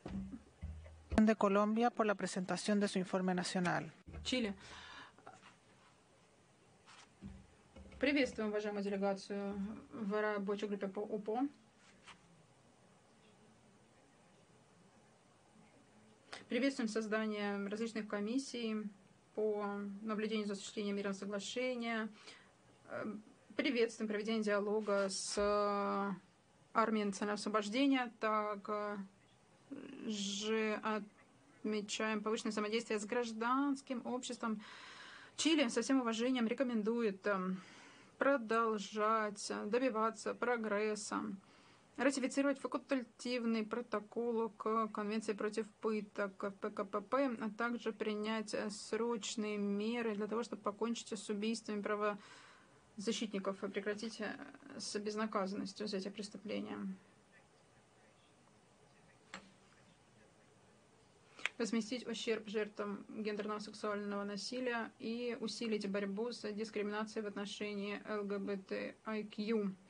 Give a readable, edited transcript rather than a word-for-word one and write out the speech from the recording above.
de Colombia por la presentación de su informe nacional. Чили. Приветствуем уважаемую делегацию в рабочей группе по УПО. Приветствуем создание различных комиссий по наблюдению за осуществлением мирного соглашения. Приветствуем проведение диалога с армией национального освобождения. Также отмечаем повышенное взаимодействие с гражданским обществом. Чили со всем уважением рекомендует продолжать добиваться прогресса, ратифицировать факультативный протокол к Конвенции против пыток ПКПП, а также принять срочные меры для того, чтобы покончить с убийствами правозащитников и прекратить с безнаказанностью за эти преступления. Возместить ущерб жертвам гендерного сексуального насилия и усилить борьбу с дискриминацией в отношении ЛГБТIQ.